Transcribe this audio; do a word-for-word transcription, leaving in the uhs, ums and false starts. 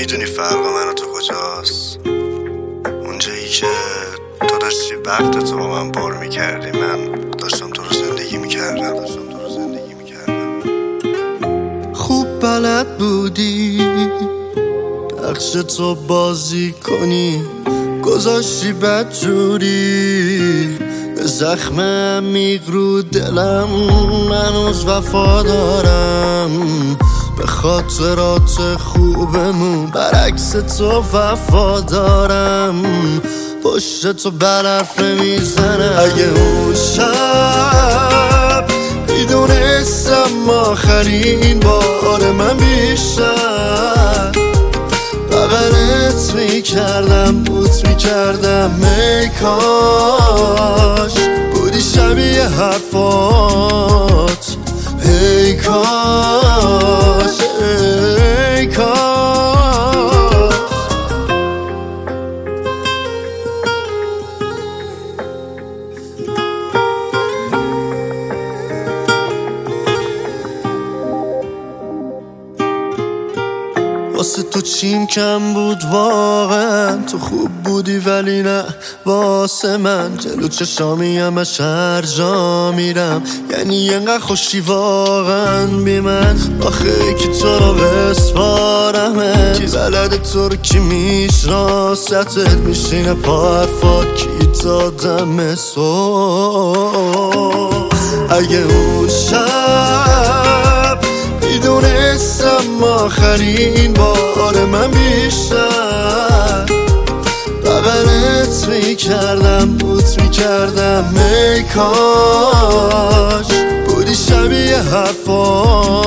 میدونی فرق من و تو کجاست؟ اونجایی که تو داشتی وقت تو با من پر میکردی، من داشتم تو رو زندگی میکردم داشتم تو رو زندگی میکردم خوب بلد بودی نقش تو بازی کنی، گذاشتی بدجوری زخم عمیق رو دلم. هنوز وفا دارم به خاطرات خوبمون، برعکس تو وفا دارم پشت تو برف نمیزنم. اگه اون شب میدونستم آخرین بار من بیشتر بغلت میکردم بوت میکردم، ای کاش بودی شبیه حرفات، ای کاش ای کاش. واسه تو چیم کم بود واقعا، تو خوب بودی ولی نه واسه من. جلو چشامی همش هر جا میرم، یعنی اینقدر خوشی واقعا بی من. آخه که تو رو بسپارمه، کی بلده تو رو کی میشناستت، میشینه پا حرفات کی تا دم صبح. اگه اون شب میدونستم آخرین بار من بیشتر بغلت میکردم بوت میکردم، ای کاش بودی شبیه حرفات.